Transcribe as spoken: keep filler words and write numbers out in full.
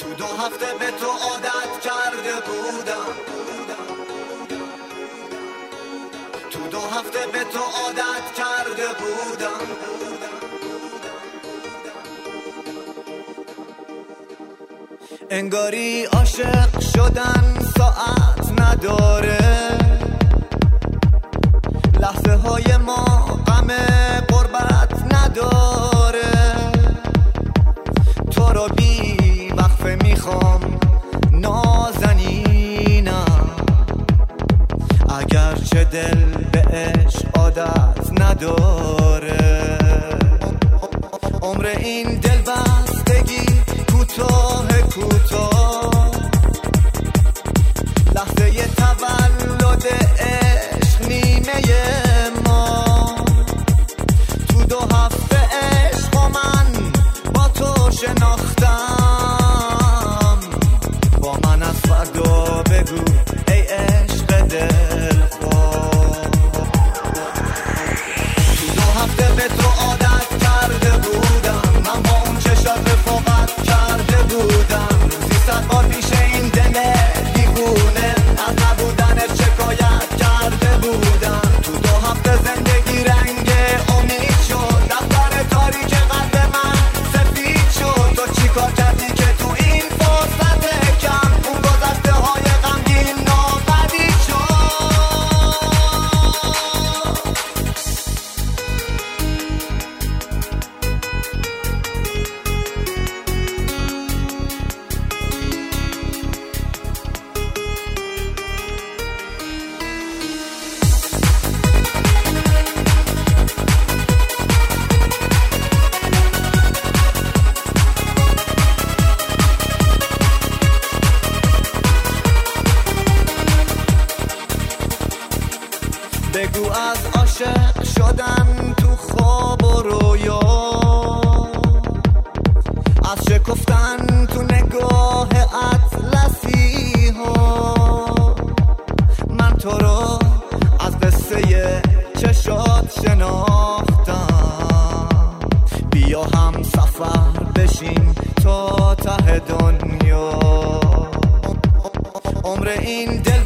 تو دو هفته به تو عادت کرده بودم، تو دو هفته به تو عادت کرده بودم. انگاری عاشق شدن ساعت نداره، لحظه های ما غم غربت نداره. تو رو بی وقفه میخوام نازنینم، اگرچه دل به عشق عادت نداره. عمر این دل بستگی کوتاه کوتاه، لحظه ی تولد عشق نیمه ما. تو دو هفته عشق و من با تو شناختم، با من از فردا بگو ای عشق دل خود. تو دو هفته به تو عادت کرده بودم، من با اون چشات رفاقت کرده بودم. روزی صد بار پیش این دل دیوونه از نبودنت شکایت کرده بودم. تو دو هفته زندگی رنگ امید شد، دفتر تاریک قلب من سفید شد. تو چی کار کردی که تو این فرصت کم اون گذشته های غمگین ناپدید شد؟ بگو از عاشق شدن تو خواب و رویا، از شکفتن تو نگاه اطلسی ها. من تو رو از قصه چشات شناختم، بیا هم سفر بشیم تا ته دنیا. عمر این دل